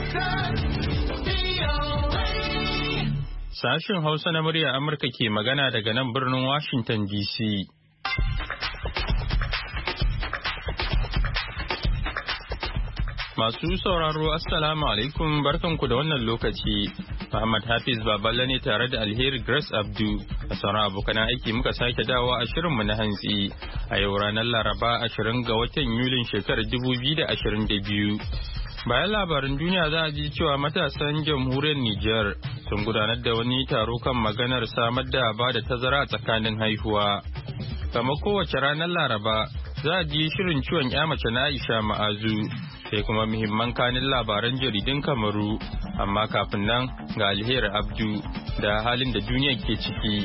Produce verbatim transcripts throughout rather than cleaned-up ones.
Sashen Hausa na murya Amurka ke magana daga nan birnin Washington D C. Masu sauraro Assalamu alaikum barkanku da wannan lokaci. Muhammad Hafiz Baballe ne tare da Alheri Grace Abdu da sauran abokan aiki muka sake dawowa a shirinmu na hantsi a yau ranar Laraba ashirin ga watan Yulin shekarar dubu biyu da ashirin da biyu. Bayan labarin duniya za a ji cewa matasan jamhuriyar Nijar sun gudanar da wani taro kan maganar samar da ba da tazara tsakanin haihuwa. Kamar kowace ranar Laraba za a ji shirin ciwon ya mace na Aisha Ma'azu sai kuma muhimman kanin labaran jaridun Kamaru. Amma kafin nan ga Alheri Abdu da halin da duniya ke ciki.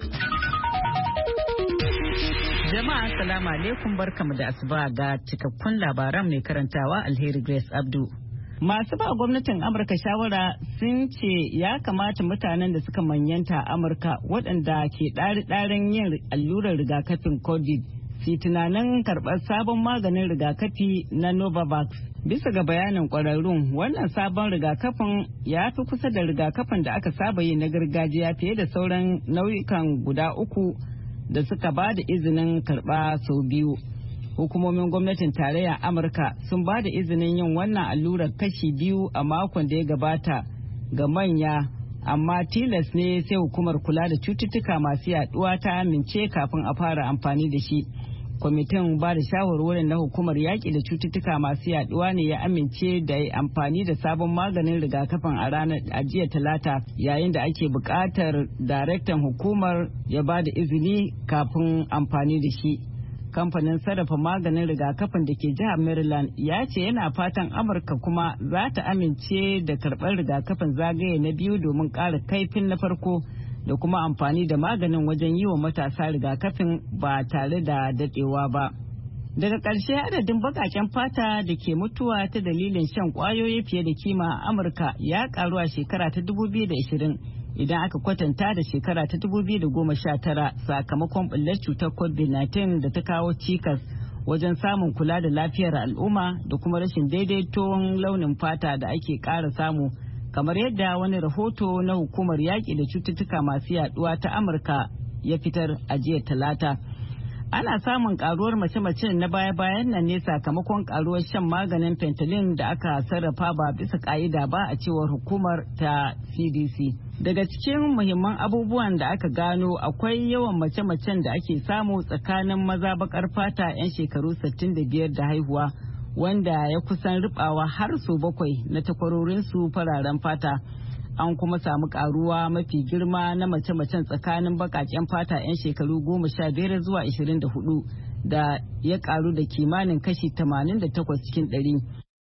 Jama'a assalamu alaikum barkamu da asuba ga cikakkun labaran mai karantawa Alheri Grace Abdu. Masu ba gwamnatin Amurka shawara sun ce ya kamata mutanen da suka manyanta Amurka waɗanda ke ɗari-ɗarin yin allurar rigakafin COVID su tunanin karɓar sabon maganin rigakafi na Novavax. Bisa ga bayanin ƙwararrun wannan sabon rigakafin ya fi kusa da rigakafin da aka saba yi na gargajiya fiye da sauran nau'ikan guda uku da suka ba da izinin karɓa sau biyu. Hukumomin gwamnatin tarayyar Amurka sun ba da izinin yin wannan allurar kashi biyu a makon da ya gabata ga manya, amma tilas ne sai hukumar kula da cututtuka masu yaduwa ta amince kafin a fara amfani da shi. Kwamitin ba da shawarwarin na hukumar yaƙi da cututtuka masu yaduwa ne ya amince da amfani da sabon maganin rigakafin a ranar jiya talata yayin da ake buƙatar daraktan hukumar ya ba da izini kafin amfani da shi. Kamfanin sarrafa maganin rigakafin da ke jihar Maryland ya ce yana fatan Amurka kuma za ta amince da karɓar rigakafin zagaye na biyu domin ƙara kaifin na farko da kuma amfani da maganin wajen yi wa matasa rigakafin ba tare da daɗewa ba. Daga ƙarshe adadin baƙaƙen fata da ke mutuwa ta dalilin shan ƙwayoyi fiye da kima a Amurka ya ƙaru a shekara ta dubu biyu da ashirin idan aka kwatanta da shekara ta dubu biyu da goma sha tara sakamakon ɓullar cutar covid nineteen da ta kawo cikas wajen samun kula da lafiyar al'umma da kuma rashin daidaiton launin fata da ake ƙara samu, kamar yadda wani rahoto na hukumar yaƙi da cututtuka masu yaduwa ta Amurka ya fitar a jiya talata. Ana samun karuwar mace-mace na baya-bayan nan ne sakamakon karuwar shan maganin fentanyl da aka sarrafa ba bisa ka'ida ba a cewar hukumar ta C D C. Daga cikin muhimman abubuwan da aka gano akwai yawan mace-macen da ake samu tsakanin maza bakar fata 'yan shekaru sittin da biyar da haihuwa, wanda ya kusan ribawa har sau bakwai na takwarorinsu fararen fata. An kuma samu karuwa mafi girma na mace-macen tsakanin bakaken fata 'yan shekaru goma sha biyar zuwa ashirin da hudu da ya karu da kimanin kashi tamanin da takwas cikin ɗari.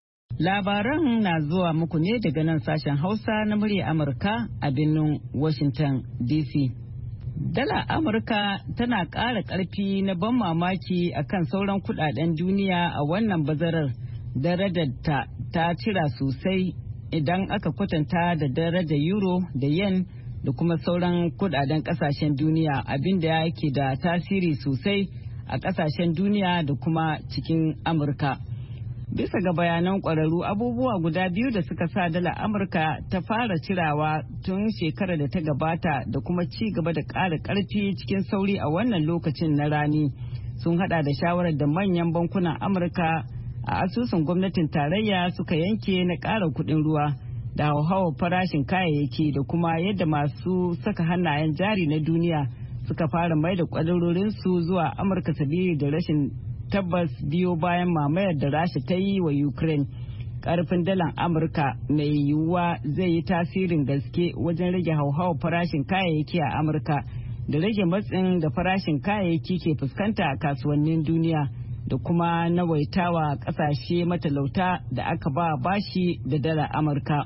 Labaran na zuwa muku ne daga nan sashen Hausa na murya Amurka a birnin Washington D C. Dala Amurka tana ƙara ƙarfi na ban mamaki akan sauran kudaden duniya a wannan bazarar. Darajarta ta cira sosai idan aka kwatanta da darajar euro da yen da kuma sauran kudaden kasashen duniya, abinda yake da tasiri sosai a kasashen duniya da kuma cikin Amurka. Bisa ga bayanan kwararru, abubuwa guda biyu da suka sa dala Amurka ta fara cirawa tun shekarar da ta gabata da kuma ci gaba da ƙara ƙarfi cikin sauri a wannan lokacin na rani sun hada da shawarar da manyan bankunan Amurka a asusun gwamnatin tarayya suka yanke na ƙara kuɗin ruwa da hauhawar farashin kayayyaki da kuma yadda masu saka hannayen jari na duniya suka fara mai da ƙwadarorinsu zuwa Amurka sabili da rashin tabbas biyo bayan mamayar da Rasha ta yi wa Ukraine. Ƙarfin dalar Amurka mai yiwuwa zai yi tasirin gaske wajen rage hauhawar farashin kayayyaki a Amurka da rage matsin da farashin kayayyaki ke fuskanta a kasuwannin duniya da kuma nawaitawa kasashe matalauta da aka ba bashi da dala Amurka.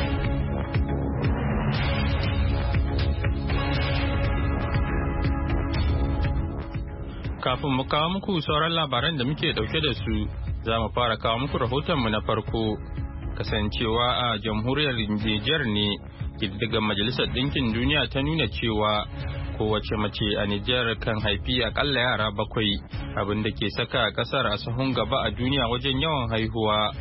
Kafin mu kawo muku sauran labaran da muke dauke da su, za mu fara kawo muku rahotonmu na farko. Kasancewa a jamhuriyar Nijar ne, ƙididdigar Majalisar Ɗinkin Duniya ta nuna cewa kowace mace a Nijar kan haifi akalla yara bakwai, abin da ke saka kasar a sahun gaba a duniya wajen yawan haihuwa.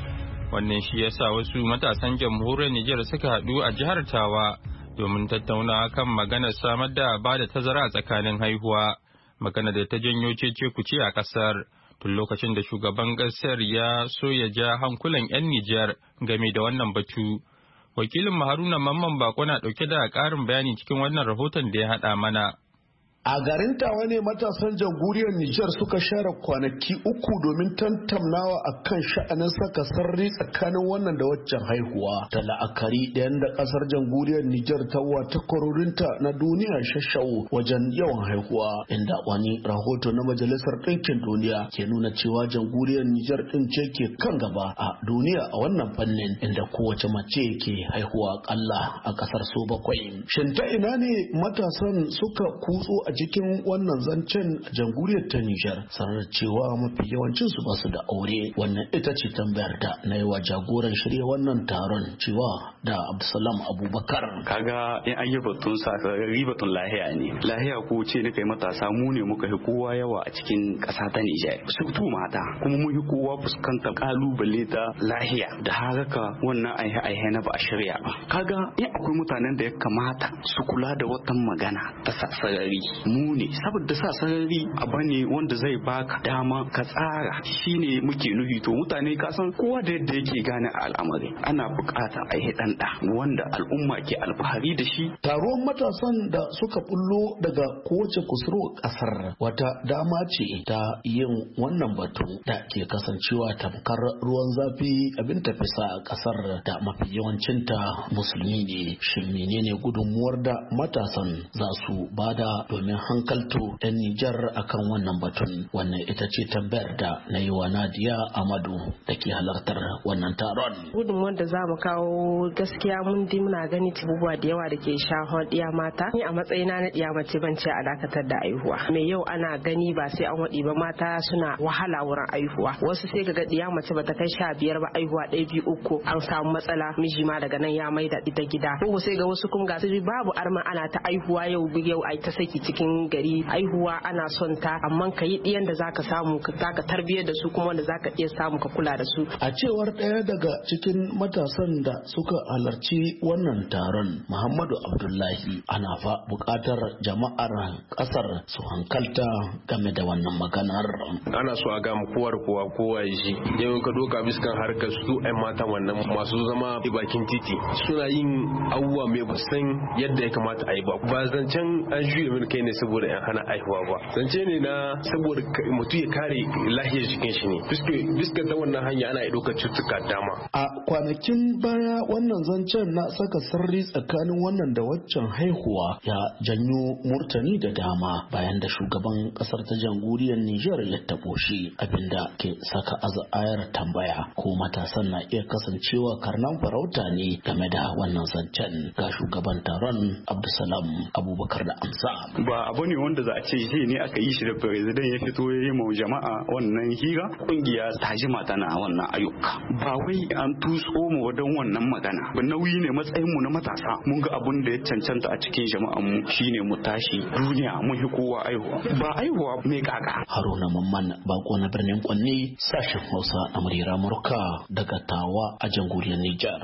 Wannan shi yasa wasu matasan jamhuriyar Nijar suka haɗu a jihar Tawa domin tattaunawa kan maganar samar da ba da tazara a tsakanin haihuwa, magana da ta janyo cece kuce a ƙasar tun lokacin da shugaban ƙasar ya so ya ja hankulan 'yan Nijar game da wannan batu. Wakilin Haruna Mamman Bako na ɗauke da ƙarin bayani cikin wannan rahoton da ya haɗa mana. A garin Tawa ne matasan jamhuriyar Nijar suka share kwanaki uku domin tantamnawa a kan sha'anin saka sarri tsakanin wannan da waccan haihuwa. Da la'akari da yadda kasar jamhuriyar Nijar ta wata kwarorinta na duniya shashau wajen yawan haihuwa, inda wani rahoto na Majalisar Ɗinkin Duniya ke nuna cewa jamhuriyar Nijar ɗin ce ke kan gaba a duniya a wannan fannin, inda kowace mace ke haihuwa ƙalla a ƙasar su bakwai. Shin ta ina ne matasan suka kutso a cikin wannan zancen a jamhuriyar ta Nijar, sanar cewa mafi yawancin su basu da aure? Wannan ita ce tambayar da na yi wa jagoran shirya wannan taron, cewa da Abdulsalam Abubakar. Kaga in an yi batun sa ribatun lahiya ne. Lahiya ko ce ne kai matasa mu ne muka fi kowa yawa a cikin ƙasa ta Nijar. Surtu mata kuma mun fi kowa fuskantar kalubale ta lahiya da haraka wannan aihe aihe na ba a shirya ba. Kaga in akwai mutanen da ya kamata su kula da wata magana ta sarari mu ne, saboda sa sarari abu ne wanda zai baka dama ka tsara, shine muke nufi. To mutane ka san kowa da yadda yake gane a al'amari, ana bukata a yi dan da wanda al'umma ke alfahari da shi. Taruwan matasan da suka bullo daga kowace kusurwa kasar wata dama ce ta yin wannan batu da ke kasancewa tamkar ruwan zafi abin tafisa a kasar da mafi yawancinta musulmi ne. Shin menene gudunmuwar da matasan za su bada domin hankalto 'yan Nijar akan wannan batun? Wannan ita ce tambayar da na yi wa Nadiya Amadu da ke halartar wannan taron. Gudunmuwar da za mu kawo, gaskiya mun di muna gani abubuwa da yawa da ke shafar ɗiya mata. Ni a matsayina na ɗiya mace ban ce a dakatar da aihuwa. Me yau ana gani ba sai an waɗi ba, mata suna wahala wurin aihuwa. Wasu sai ga ɗiya mace bata kai sha biyar ba, aihuwa ɗaya biyu uku an samu matsala, miji ma daga nan ya maida ita gida. Ko sai ga wasu kuma ga su babu arma, ana ta aihuwa yau yau ai ta saki cikin gari. Aihuwa ana son ta, amma ka yi ɗiyan da zaka samu ka zaka tarbiyyar da su kuma wanda zaka iya samu ka kula da su. A cewar ɗaya daga cikin matasan da suka halarci wannan taron, Muhammadu Abdullahi, ana fa buƙatar jama'ar ƙasar su hankalta game da wannan maganar. Ana so a ga mu kowa da kowa kowa ya ji. Yau ka doka biskan harkar su ƴan mata wannan masu zama bakin titi suna yin abubuwa mai ba san yadda ya kamata a yi ba. Ba zancen an juya mini kai ne saboda yan hana aihuwa ba, zance ne na saboda mutum ya kare lahiyar jikin shi ne. Biska ta wannan hanya ana iya ɗaukar cututtuka dama. A kwanakin baya wannan zancen na saka sirri tsakanin wannan da waccan haihuwa ya janyo murtani da dama, bayan da shugaban kasar ta jamhuriyar Nijar ya tabo shi, abinda ke saka azayar tambaya ko matasan na iya kasancewa karnan farauta ne game da wannan zancen. Ga shugaban taron Abdulsalam Abubakar da amsa. Ba abu ne wanda za a ce shi ne aka yi shi da president ya fito ya yi ma jama'a wannan hira. Kungiya ta jima tana wannan ayyuka, ba wai an tuso mu don wannan magana ba. Nauyi ne matsayin mu na matasa, mun ga abun da ya cancanta a cikin jama'an mu shine mu tashi duniya mun hi kowa aihuwa, ba aihuwa mai kaka. Haruna Mamman Bako na birnin Kwanne, sashen Hausa na muryar Amurka daga Tawa a jamhuriyar Nijar.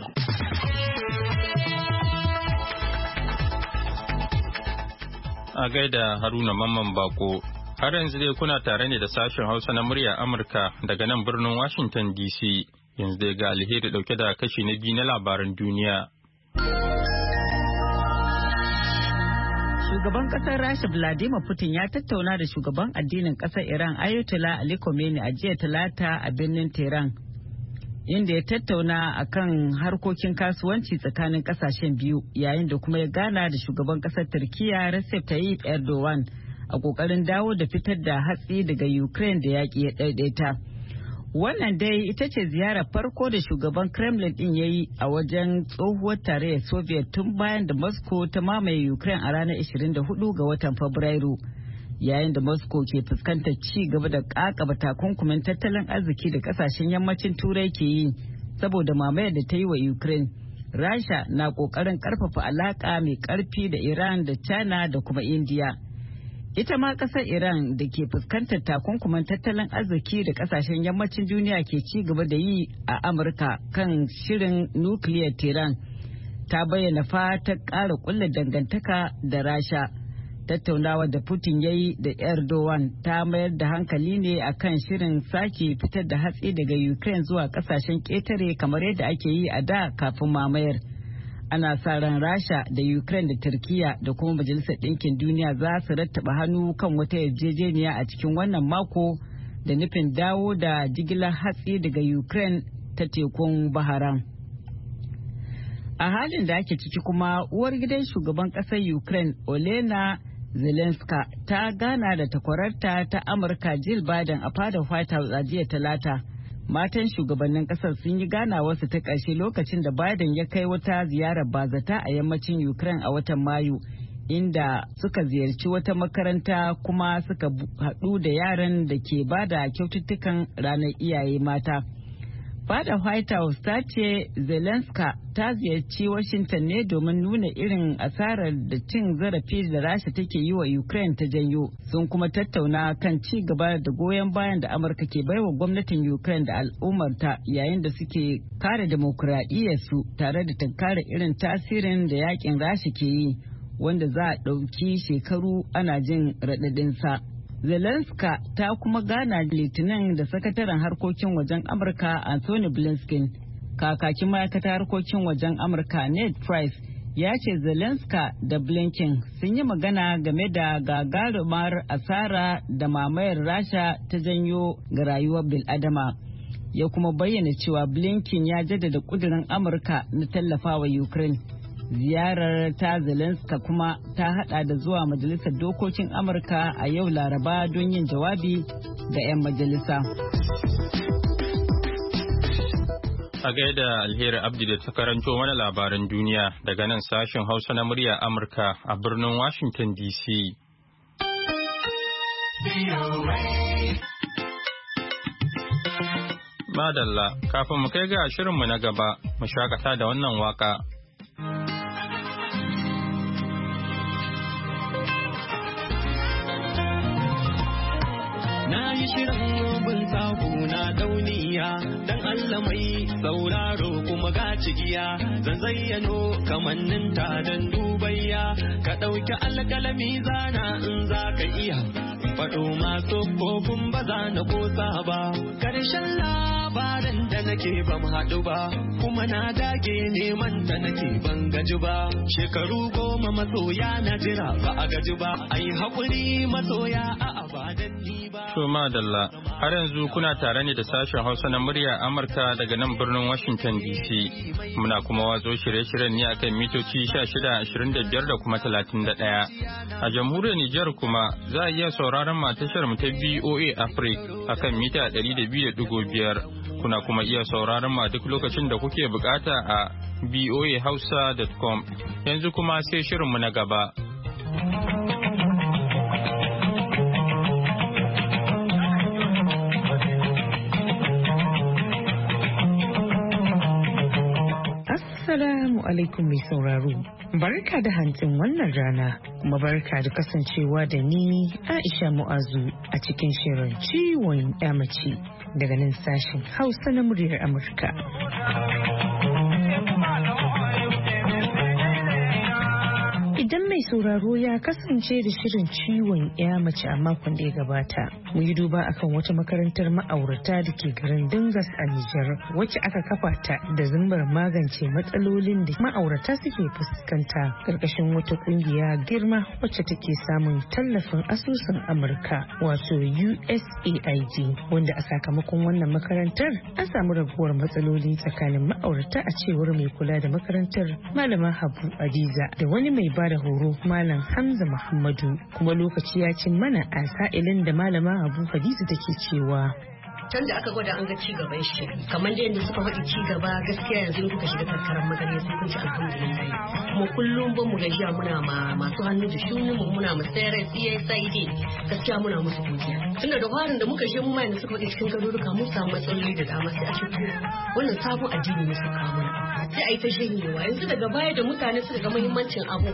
A gaida Haruna Mamman Bako, har yanzu dai kuna tare ne da sashen Hausa na murya Amurka daga nan birnin Washington D C. Yanzu dai ga Alheri dauke da kashi na biyu na labaran duniya. Shugaban kasar Rasha Vladimir Putin ya tattauna da shugaban addinin kasar Iran Ayatollah Ali Khamenei a jiya Talata a birnin Tehran, inda ya tattauna akan harkokin kasuwanci tsakanin kasashen biyu, yayin da kuma ya gana da shugaban kasar Turkiya Recep Tayyip Erdogan a kokarin dawo da fitar da hatsi daga Ukraine da yaƙi ya daidaita. Wannan dai ita ce ziyarar farko da shugaban Kremlin din ya yi a wajen tsohuwar tarayyar Soviet tun bayan da Moscow ta mamaye Ukraine a ranar ashirin da hudu ga watan Fabrairu, yayin da Moscow ke fuskantar ci gaba da kakaba takunkumin tattalin arziki da kasashen yammacin Turai ke yi saboda mamayar da ta yi wa Ukraine. Rasha na kokarin karfafa alaka mai karfi da Iran da China da kuma India. Ita ma ƙasar Iran da ke fuskantar takunkuman tattalin arziki da ƙasashen yammacin duniya ke ci gaba da yi a Amurka kan shirin nukiliyar Tehran ta bayyana fatar ƙara ƙulla dangantaka da Rasha. Tattaunawa da Putin ya yi da Erdogan ta mayar da hankali ne akan shirin sake fitar da hatsi daga Ukraine zuwa ƙasashen ƙetare kamar yadda ake yi a da kafin mamayar. Ana sa ran Rasha da Ukraine da Turkiya da kuma Majalisar Ɗinkin Duniya za su rattaba hannu kan wata yarjejeniya a cikin wannan mako da nufin dawo da jigilar hatsi daga Ukraine ta tekun Baharan. A halin da ake ciki kuma uwar gidan shugaban ƙasar Ukraine Olena Zelenska ta gana da takwararta ta Amurka Jill Biden a fadar White House a jiya Talata. Matan shugabannin kasar sun yi ganawarsu ta ƙarshe lokacin da Biden ya kai wata ziyarar bazata a yammacin Ukraine a watan Mayu, inda suka ziyarci wata makaranta kuma suka haɗu da yaran da ke bada kyaututtukan ranar iyaye mata. Fadar White House ta ce Zelenska ta ziyarci Washington ne domin nuna irin asarar da cin zarafi da Rasha take yi wa Ukraine ta janyo. Sun kuma tattauna kan ci gaba da goyon bayan da Amurka ke baiwa gwamnatin Ukraine da al'ummarta yayin da suke kare demokuraɗiyyarsu tare da tunkara irin tasirin da yakin Rasha ke yi, wanda za a ɗauki shekaru ana jin raɗaɗinsa. Zelenska ta kuma gana Litinin da sakataren harkokin wajen Amurka Anthony Blinken. Kakakin ma'aikatar harkokin wajen Amurka Ned Price ya ce Zelenska da Blinken sun yi magana game da gagarumar asara da mamayar Rasha ta janyo ga rayuwar bil'adama. Ya kuma bayyana cewa Blinken ya jaddada kudirin Amurka na tallafawa Ukraine. Ziyarar ta Zelenska kuma ta hada da zuwa Majalisar Dokokin Amurka a yau Laraba don yin jawabi ga 'yan majalisa. A gaida Alheri Abdi da ta karanto mana labaran duniya daga nan sashen Hausa na murya Amurka a birnin Washington D C. Madalla, kafin mu kai ga shirinmu na gaba, mu shakata da wannan waka. Na yi shirin bin sahu na dauniya, dan Allah mai sauraro kuma ga cigiya, zan zayyano kamanninta dan dubayya, ka ɗauki alƙalami zana in za ka iya, faɗo masu kofin ba za na kosa ba, ƙarshen labarin da nake ban haɗu ba, kuma na dage neman da nake ban gaji ba, shekaru goma masoya na jira ba a gaji ba, ai haƙuri masoya a abadan ni ba. To madalla, har yanzu kuna tare ne da sashen Hausa na murya Amurka daga nan birnin Washington D C. Muna kuma watso shirye-shiryen ne akan mitoci sha shida, ashirin da biyar da kuma talatin da ɗaya. A jamhuriyar Nijar kuma za a iya sauraron matashar mu ta B O A Africa akan mita ɗari da biyu da ɗigo biyar. Kuna kuma iya sauraron ma duk lokacin da kuke bukata a b o a hausa dot com. Yanzu kuma sai shirinmu na gaba. Assalamu alaikum mai sauraro, barka da hantsin wannan rana kuma barka da kasancewa da ni Aisha Mu'azu a cikin shirin ciwon mace daga nan sashen Hausa na muryar Amurka. Idan mai sauraro ya kasance da shirin ciwon ya mace a makon da ya gabata, mu yi duba akan wata makarantar ma'aurata da ke garin Dingas a Nijar, wacce aka kafa ta da zumbar magance matsalolin da ma'aurata suke fuskanta karkashin wata kungiya girma wacce take samun tallafin asusun Amurka wato U S A I D, wanda a sakamakon wannan makarantar an samu raguwar matsaloli tsakanin ma'aurata a cewar mai kula da makarantar Malama Habu Adiza da wani mai ba da horo Malam Hamza Muhammadu. Kuma lokaci ya cin mana a sa'ilin da Malama Habu Hadiza take cewa can da aka gwada an ga ci gaban shi kamar da yadda suka faɗi ci gaba gaskiya yanzu in kuka shiga karkarar magana sai kun ci alhamdulillah kuma kullum ba mu gajiya muna ma masu hannu da shuni mu muna mu sayar C S I D gaskiya muna musu godiya tunda da farin da muka je mu mai da suka faɗi cikin garuruka mun samu matsaloli da dama sai a ce wannan sabon addini ne suka kawo sai a yi ta shanyewa yanzu daga baya da mutane suka ga muhimmancin abu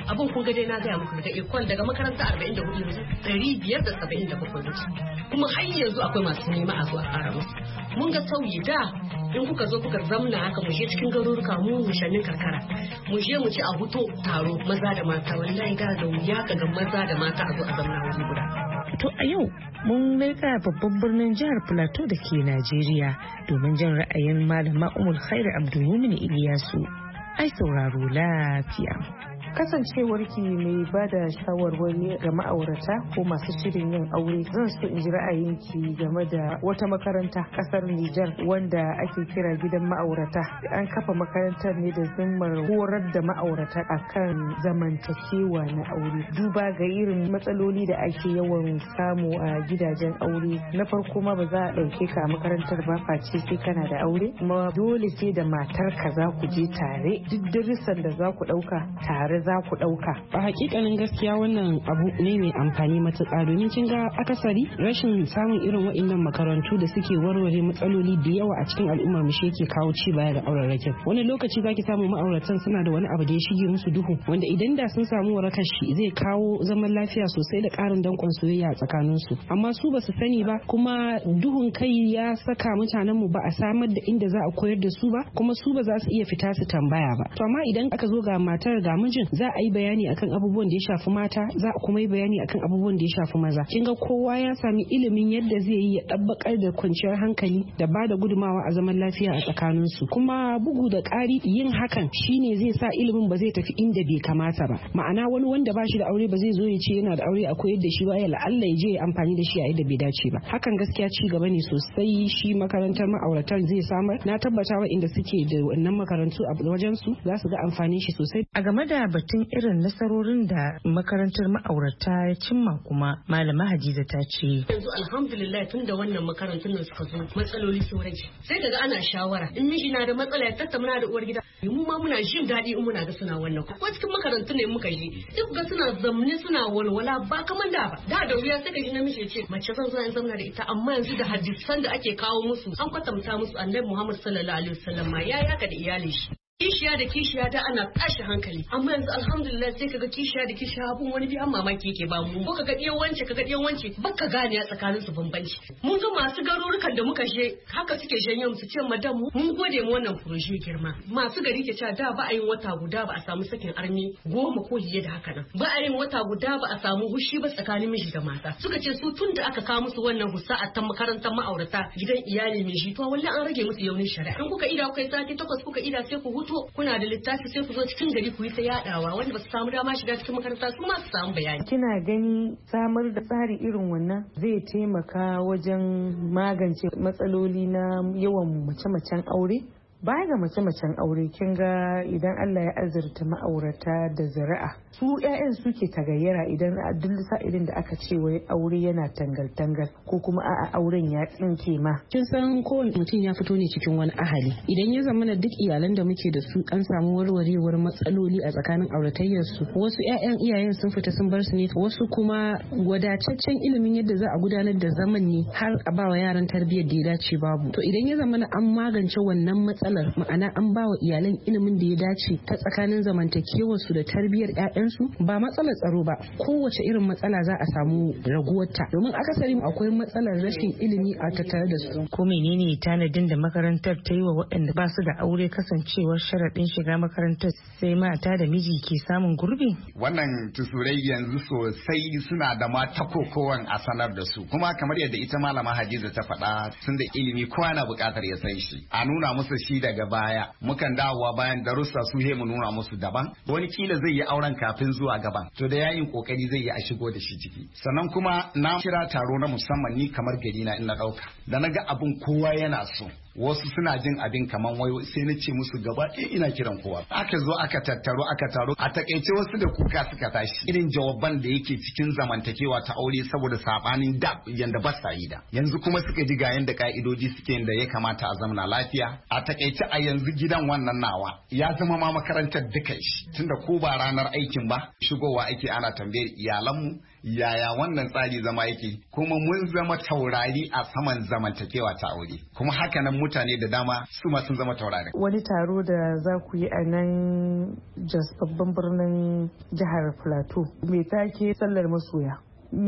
abin kun ga dai na gaya muku da ikon daga makaranta arba'in da hudu yanzu ɗari biyar da saba'in da bakwai wuce kuma har yanzu akwai masu nema a zuwa ƙara musu. Mun ga sauyi da in kuka zo kuka zamna haka mu je cikin garuruka mu mushannin karkara mu je mu ci a huto taro maza da mata wallahi ga da wuya ka ga maza da mata a zo a zamna wuri guda. To a yau mun leƙa babban birnin jihar Plateau da ke Najeriya domin jin ra'ayin malama Umul Khairu Abdulmumin Iliyasu. Ai sauraro lafiya. Kasancewarki mai ba da shawarwari ga ma'aurata ko masu shirin yin aure, zan so in ji ra'ayinki game da wata makaranta kasar Nijar wanda ake kira gidan ma'aurata. An kafa makarantar ne da zimmar horar da ma'aurata akan zamantakewa na aure. Duba ga irin matsaloli da ake yawan samu a gidajen aure. Na farko ma ba za a ɗauke ka a makarantar ba face sai kana da aure, kuma dole sai da matarka za ku je tare. Duk darussan da za ku ɗauka tare za ku ɗauka. A hakikanin gaskiya wannan abu ne mai amfani matuƙa, domin kin ga akasari rashin samun irin waɗannan makarantu da suke warware matsaloli da yawa a cikin al'ummar mu shi yake kawo ci baya ga aurarrakin. Wani lokaci zaki samu ma'auratan suna da wani abu da ya shige musu duhu, wanda idan da sun samu warakar shi zai kawo zaman lafiya sosai da ƙarin dankon soyayya a tsakanin su. Amma su ba su sani ba, kuma duhun kai ya saka mutanen mu ba a samar da inda za a koyar da su ba, kuma su ba za su iya fita su tambaya ba. To amma idan aka zo ga matar ga mijin, za a yi bayani akan abubuwan da ya shafi mata, za a kuma yi bayani akan abubuwan da ya shafi maza. Kin ga kowa ya sami ilimin yadda zai yi ya dabbakar da kwanciyar hankali da ba da gudumawa a zaman lafiya a tsakanin su. Kuma bugu da ƙari yin hakan shine zai sa ilimin ba zai tafi inda bai kamata ba. Ma'ana wani wanda ba shi da aure ba zai zo ya ce yana da aure a koyar da shi ba, ya la'alla ya je ya amfani da shi a yadda bai dace ba. Hakan gaskiya ci gaba ne sosai shi makarantar ma'auratan zai samar. Na tabbata wa inda suke da wannan makarantu a wajen su za su ga amfanin shi sosai. A game da batun irin nasarorin da makarantar ma'aurata ya cimma kuma malama Hadiza ta ce yanzu alhamdulillah tun da wannan makarantun nan suka zo matsaloli sun rage, sai kaga ana shawara in miji na da matsala ya tattauna da uwar gida. Mu ma muna jin daɗi in muna ga suna wannan ko cikin makarantun ne muka yi duk ga suna zamne suna walwala ba kaman da ba da da wuya sai ka ji namiji ya ce mace zan zo in zamna da ita, amma yanzu da hadisan da ake kawo musu an kwatanta musu annabi Muhammad sallallahu alaihi wasallam ma ya yaka da iyalin shi. Kishiya da kishiya da ana tashi hankali, amma yanzu alhamdulillah sai kaga kishiya da kishiya abun wani biyan mamaki yake ba mu. Ko kaga diyan wance kaga diyan wance baka gane a tsakanin su bambanci. Mun ga masu garurukan da muka je haka suke janyo su ce madam mun gode mu wannan furoshi girma. Masu gari ke cewa da ba a yin wata guda ba a samu sakin armi goma ko fiye da haka nan. Ba a yin wata guda ba a samu hushi ba tsakanin miji da mata. Suka ce su tun da aka kawo musu wannan husa a tan makarantar ma'aurata gidan iyali mai shi to wallahi an rage musu yaunin shari'a. In kuka ida kuka yi sati takwas kuka ida sai ku to kuna da littafi sai ku zo cikin gari ku yi ta yadawa wanda ba su samu dama shiga cikin makaranta su ma su samu bayani. Kina gani samar da tsari irin wannan zai taimaka wajen magance matsaloli na yawan mace-macen aure? Baya ga mace-macen aure kin ga idan Allah ya azurta ma'aurata da zuri'a, su ƴaƴan suke tagayyara idan a duk sa'ilin da aka ce wai aure yana tangal-tangal ko kuma a'a auren ya tsinke ma. Kin san kowane mutum ya fito ne cikin wani ahali. Idan ya zama duk iyalan da muke da su an samu warwarewar matsaloli a tsakanin auratayyar su, wasu ƴaƴan iyayen sun fita sun bar su ne, wasu kuma wadataccen ilimin yadda za a gudanar da zaman ne har a ba wa yaran tarbiyyar da ya dace babu. To idan ya zama an magance wannan matsalar, ma'ana an ba wa iyalan ilimin da ya dace ta tsakanin zamantakewar su da tarbiyyar ƴaƴansu, ba matsalar tsaro ba, kowace irin matsala za a samu raguwarta, domin akasari akwai matsalar rashin ilimi a tattare da su. Ko menene tanadin da makarantar ta yi wa waɗanda ba su da aure kasancewar sharaɗin shiga makarantar sai mata da miji ke samun gurbi? Wannan tusurai yanzu sosai suna da mata kokowan a sanar da su, kuma kamar yadda ita malama Hadiza ta faɗa, sun da ilimi kowa na buƙatar ya san shi, a nuna musu shi daga baya. Mukan dawowa bayan darussa su he mu nuna musu daban, wani kila zai yi auren kafin zuwa gaban, to da yayin kokari zai yi a shigo da shi ciki. Sannan kuma na kira taro na musamman ni kamar gari na in na ɗauka, da na ga abin kowa yana so. Wasu suna jin abin kaman wayo, sai na ce musu gaba ɗaya ina kiran kowa. Aka zo aka tattaro aka taro, a takaice wasu da kuka suka tashi irin jawaban da yake cikin zamantakewa ta aure saboda sabanin da yanda ba sa yi da. Yanzu kuma suka ji ga yanda ka'idoji suke da ya kamata a zamana lafiya. A takaice a yanzu gidan wannan nawa ya zama ma makarantar duka shi, tunda ko ba ranar aikin ba shigowa ake ana tambayar iyalanmu yaya wannan tsari zama yake, kuma mun zama taurari a saman zamantakewa ta aure, kuma hakanan mutane da dama su ma sun zama taurari. Wani taro da za ku yi a nan Jos babban birnin jihar Plateau mai take sallar masoya.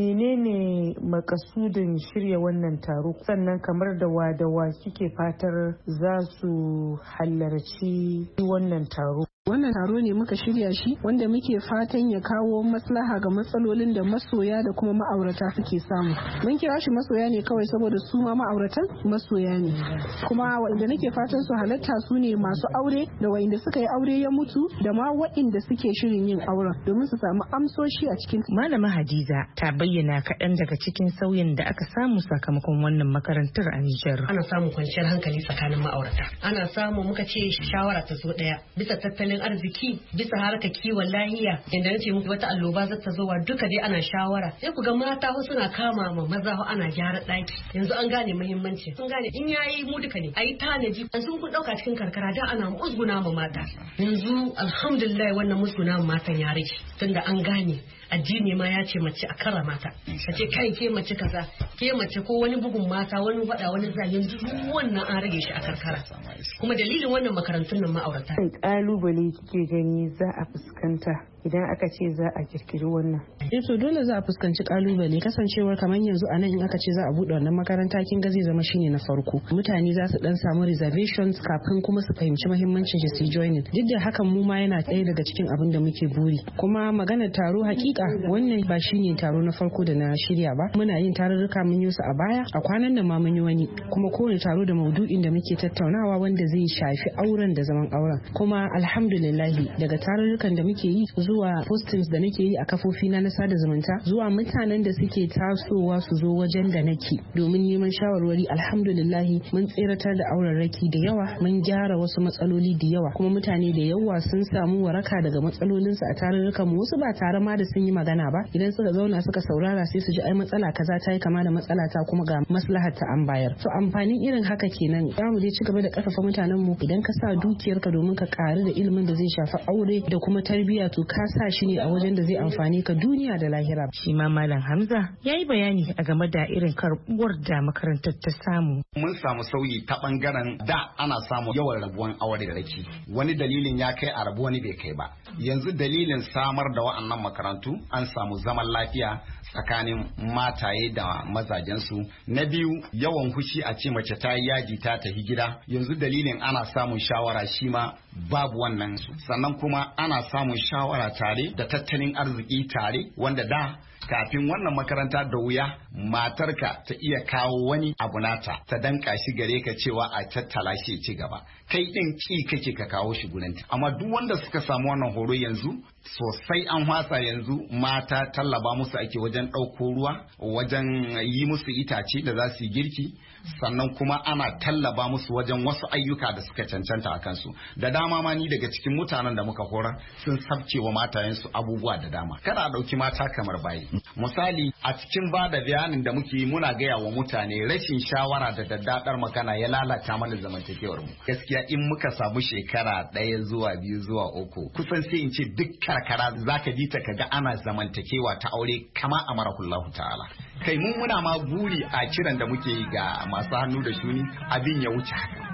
Menene makasudin shirya wannan taro, sannan kamar da wa da wa kike fatar za su halarci wannan taro? Wannan taro ne muka shirya shi wanda muke fatan ya kawo maslaha ga matsalolin da masoya da kuma ma'aurata suke samu. Mun kira shi masoya ne kawai saboda su ma ma'auratan masoya ne. Kuma waɗanda nake fatan su halatta su ne masu aure da waɗanda suka yi aure ya mutu da ma waɗanda suke shirin yin auren domin su samu amsoshi a cikin. Malama Hadiza ta bayyana kaɗan daga cikin sauyin da aka samu sakamakon wannan makarantar a Nijar. Ana samun kwanciyar hankali tsakanin ma'aurata. Ana samu muka ce shawara ta zo ɗaya bisa tattalin arziki, bisa harkar kiwon lahiya, inda nace muku wata alloba za ta zo wa duka dai ana shawara. Sai ku ga mata suna kama ma maza ana gyara daki. Yanzu an gane muhimmanci. Sun gane in yayi mu duka ne. Ayi tanaji. An sun kun dauka cikin karkara da ana musguna ma mata. Yanzu alhamdulillah wannan musguna ma matan ya rage. Tunda an gane addini ma ya ce mace a kara mata. Ka ce kai ke mace kaza, ke mace ko wani bugun mata, wani wada, wani zalin duk wannan an rage shi a karkara. Kuma dalilin wannan makarantun nan ma'aurata. Kalubale kike gani za a fuskanta idan aka ce za a kirkiri wannan? Eh to dole za a fuskanci kalubale, kasancewar kamar yanzu a nan in aka ce za a bude wannan makaranta kin ga zai zama shine na farko. Mutane za su dan samu reservations kafin kuma su fahimci muhimmancin shi su join. Duk da hakan mu ma yana ɗaya daga cikin abin da muke buri. Kuma maganar taro hakika wannan ba shine taro na farko da na shirya ba. Muna yin tarurruka mun yi su a baya, a kwanan nan ma mun yi wani. Kuma kowane taro da maudu'in da muke tattaunawa wanda zai shafi auren da zaman auren. Kuma alhamdulillah daga tarurrukan da muke yi zuwa postings da nake yi a kafofi na na sada zumunta zuwa mutanen da suke tasowa su zo wajen da nake domin neman shawarwari, alhamdulillah mun tseratar da aurarraki da yawa, mun gyara wasu matsaloli da yawa, kuma mutane da yawa sun samu waraka daga matsalolinsu a tarurrukan mu. Wasu ba tare ma da sun yi magana ba, idan suka zauna suka saurara sai su ji ai matsala kaza ta yi kama da matsala ta kuma ga maslahar ta an bayar. To amfanin irin haka kenan za mu je ci gaba da karfafa mutanen mu. Idan ka sa dukiyarka domin ka karu da ilimin da zai shafi aure da kuma tarbiyya, to ka sa shi ne a wajen da zai amfani ka duniya da lahira. Shi ma Malam Hamza ya yi bayani a game da irin karbuwar da makarantar ta samu. Mun samu sauyi ta bangaren da ana samu yawan rabuwan aure da raki. Wani dalilin ya kai a rabu wani bai kai ba. Yanzu dalilin samar da wa'annan makarantu an samu zaman lafiya tsakanin mataye da mazajensu. Na biyu, yawan hushi a ce mace ta yi yaji ta tafi gida. Yanzu dalilin ana samun shawara shi ma babu wannan su. Sannan kuma ana samun shawara tare da tattalin arziki tare, wanda da kafin wannan makaranta da wuya matarka ta iya kawo wani abu nata ta danka shi gare ka cewa a tattala shi ci gaba, kai din ki kake ka kawo shi gurinta. Amma duk wanda suka samu wannan horo yanzu sosai an wasa, yanzu mata tallaba musu ake wajen ɗauko ruwa, wajen yi musu itace da za su yi girki, sannan kuma ana tallaba musu wajen wasu ayyuka da suka cancanta a kansu. Da dama ma ni daga cikin mutanen da muka horar sun sabce wa matayensu abubuwa da dama. Kada a ɗauki mata kamar bayi. Misali, a cikin ba da bayanin da muke muna gaya wa mutane rashin shawara da daddadar magana ya lalata mana zamantakewar mu. Gaskiya in muka samu shekara ɗaya zuwa biyu zuwa uku, kusan sai in ce duk karkara zaka ji ta kaga ana zamantakewa ta aure kama amarakullahu ta'ala. Kai mun muna ma buri a kiran da muke yi ga masu hannu da shuni abin ya wuce haka.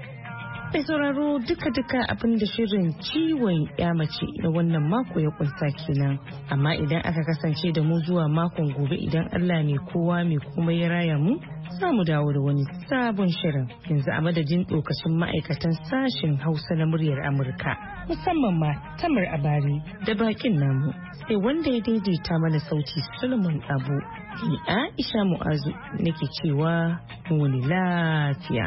Mai sauraro duka-duka abin da shirin ciwon ya mace na wannan mako ya kunsa kenan. Amma idan aka kasance da mu zuwa makon gobe, idan Allah mai kowa mai kuma ya raya mu, za mu dawo da wani sabon shirin. Yanzu a madadin dokacin ma'aikatan sashen Hausa na muryar Amurka, musamman ma Tamar Abari da bakin namu, sai wanda ya daidaita mana sauti Solomon Abu. Ni Aisha Mu'azu nake cewa wani lafiya.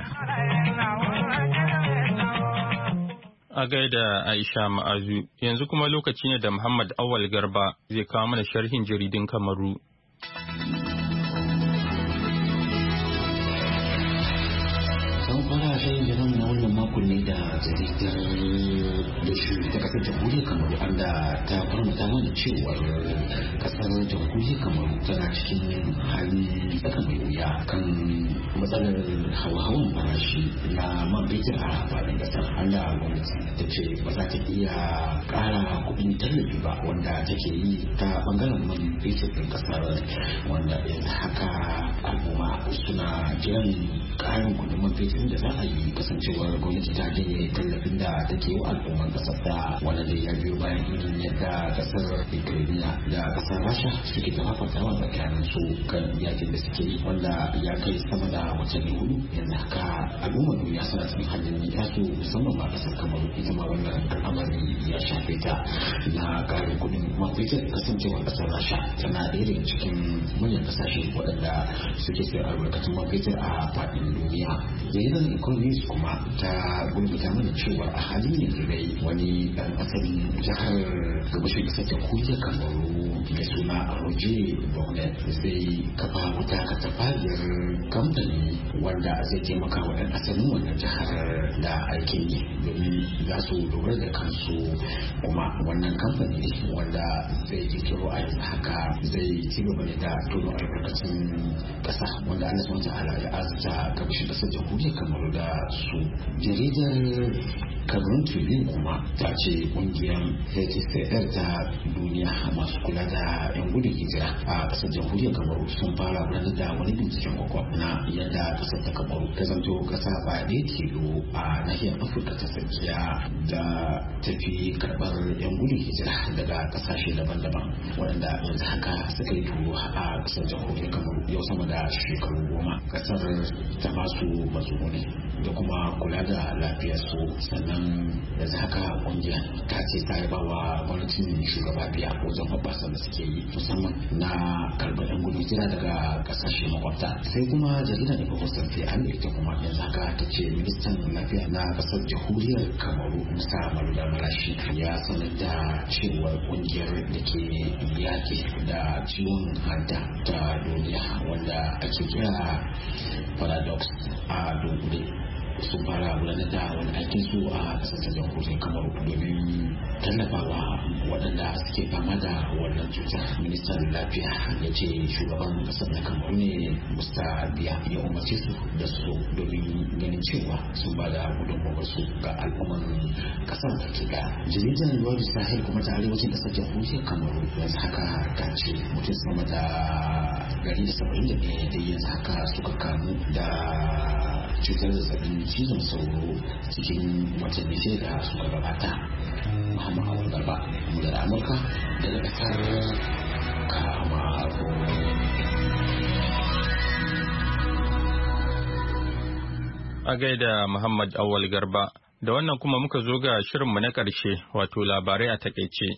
A gaida Aisha Ma'azu, yanzu kuma lokaci ne da Muhammad Awal Garba zai kawo mana sharhin jaridun Kamaru. Sun fara shayin jaridun na wannan makon ne da jaridar da shi ta kasar jamhuriyar Kamaru, an da ta farmata mana cewar kasar jamhuriyar Kamaru tana cikin hali tsaka mai wuya kan matsalar hawa-hawan farashi na man fetur a faɗin ƙasar. Allah gwamnati ta ce ba za ta iya ƙara kuɗin tallafi ba wanda take yi ta ɓangaren man fetur ɗin ƙasar, wanda yanzu haka al'umma suna jiran ƙarin kuɗin man fetur da za a yi kasancewar gwamnati ta janye tallafin da take yi wa al'umman ƙasar da wanda dai ya biyo bayan irin yadda ƙasar Ukraine da ƙasar Rasha suke ta fafatawa tsakanin su kan yakin da suke yi wanda ya kai sama da watanni hudu. Yanzu haka al'ummar duniya suna cikin halin ya su musamman ma ƙasar Kamaru, ita ma wannan al'amari ya shafe ta na ƙarin kuɗin man fetur kasancewar ƙasar Rasha tana ɗaya daga cikin manyan ƙasashe waɗanda suke sayar albarkatun man fetur a faɗin duniya. Jaridar Economist kuma ta gurgurta mana cewa a halin yanzu dai wani ɗan asalin jihar gabashin ƙasar ta Jamhuriyar Kamaru mai suna Roger Bonnet zai kafa wata katafariyar kamfani wanda zai taimaka wa ɗan asalin wannan jihar da aikin yi domin za su lura da kansu. Kuma wannan kamfani ne wanda zai kirkiro a yanzu haka zai ci gaba da tono albarkacin ƙasa wanda Allah subhanahu wa ta'ala ya azurta gabashin ƙasar Jamhuriyar Kamaru da su. Jaridar Cameroon Tribune kuma ta ce kungiyar H C R ta duniya masu kula da yan gudun hijira a kasar Jamhuriyar Kamaru sun fara gudanar da wani binciken kwakwa na yadda kasar ta Kamaru ta zanto kasa ba ɗaya tilo a nahiyar Afirka ta tsakiya da tafi karɓar yan gudun hijira daga kasashe daban-daban waɗanda yanzu haka suka yi turo a kasar Jamhuriyar Kamaru yau sama da shekaru goma. Kasar ta masu matsuguni da kuma kula da lafiyarsu, sannan yanzu haka kungiyar ta ce ta yaba wa gwamnatin shugaba biya wajen hoɓɓasa da suke yi musamman na karɓar yan gudun hijira daga ƙasashe makwabta. Sai kuma jaridar Ecopost ta an ita kuma yanzu haka ta ce ministan lafiya na ƙasar Jamhuriyar Kamaru Musa Maluda Malashi ya sanar da cewar kungiyar da ke yaƙi da ciwon hanta ta duniya wanda ake kira Paradox a dunkule sun fara gudanar da wani aikin su a kasar ta Jamhuriyar Kamaru domin tallafawa waɗanda suke fama da wannan cutar. Ministan lafiya ya ce shugaban kasar na Kamaru ne Musta Biya ya umarce su da su domin ganin cewa sun ba da gudunmawar su ga al'umman kasar da ke da. Jaridar Lord Sahel kuma ta arewacin kasar Jamhuriyar Kamaru yanzu haka ta ce mutum sama da gari da saba'in da ɗaya da yanzu haka suka kamu da cutar zazzabin cizon sauro cikin watanni sai da suka gabata. Muhammad Awal Garba, mular Amurka daga kasar Kamaru. A gaida Muhammad Awal Garba, da wannan kuma muka zo ga shirinmu na ƙarshe wato labarai a takaice.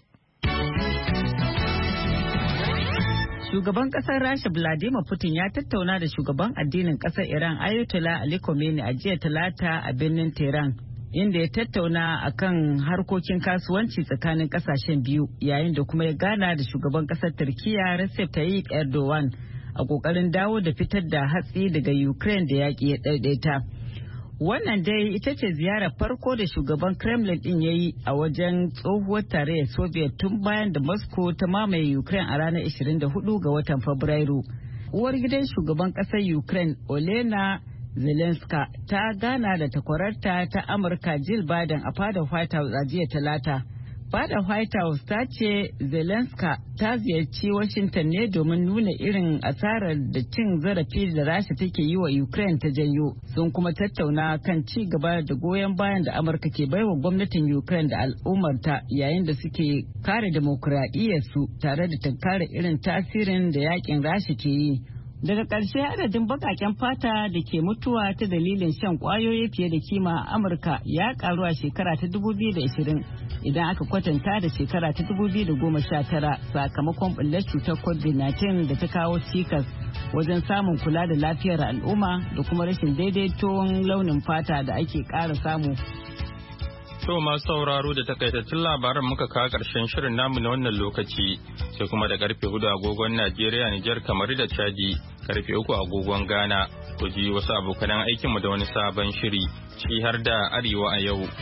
Shugaban kasar Rasha Vladimir Putin ya tattauna da shugaban addinin kasar Iran Ayatollah Ali Khamenei a jiya Talata a birnin Tehran, inda ya tattauna akan harkokin kasuwanci tsakanin kasashen biyu, yayin da kuma ya gana da shugaban kasar Turkiya Recep Tayyip Erdogan a kokarin dawo da fitar da hatsi daga Ukraine da yaƙi ya ɗaiɗaita. Wannan dai ita ce ziyarar farko da shugaban Kremlin din ya yi a wajen tsohuwar tarayyar Soviet tun bayan da Moscow ta mamaye Ukraine a ranar ishirin da hudu ga watan Fabrairu. Uwar gidan shugaban ƙasar Ukraine Olena Zelenska ta gana da takwararta ta Amurka Jill Biden a fadar White House a jiya Talata. Fadar White House ta ce Zelenska ta ziyarci Washington ne domin nuna irin asarar da cin zarafi da Rasha take yi wa Ukraine ta janyo. Sun kuma tattauna kan ci gaba da goyon bayan da Amurka ke baiwa gwamnatin Ukraine da al'ummarta yayin da suke kare demokuraɗiyyarsu tare da tunkara irin tasirin da yakin Rasha ke yi. Daga ƙarshe adadin baƙaƙen fata da ke mutuwa ta dalilin shan ƙwayoyi fiye da kima a Amurka ya ƙaru a shekara ta dubu biyu da ashirin idan aka kwatanta da shekara ta dubu biyu da goma sha tara sakamakon ɓullar cutar covid nineteen da ta kawo cikas wajen samun kula da lafiyar al'umma da kuma rashin daidaiton launin fata da ake ƙara samu. To masu sauraro da takaitattun labaran muka kawo ƙarshen shirin namu na wannan lokaci sai kuma da karfe hudu agogon Najeriya, Nijar, kamar da Chadi, karfe uku agogon Ghana. Ku ji wasu abokanan aikinmu da wani sabon shiri, ciki har da Arewa a yau.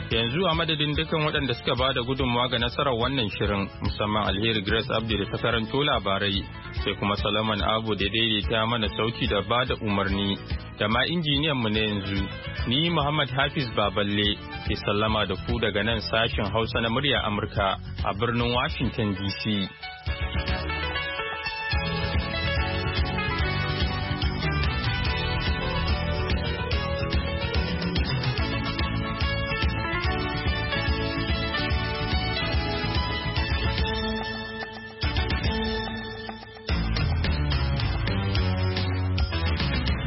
Yanzu a madadin dukkan waɗanda suka ba da gudunmawa ga nasarar wannan shirin musamman Alheri Grace Abdi da ta karanto labarai sai kuma Solomon Abu da daidaita mana sauti da ba da umarni da ma injiniyan mu na yanzu ni Muhammad Hafiz Baballe ke sallama da ku daga nan sashen Hausa na murya Amurka a birnin Washington D C.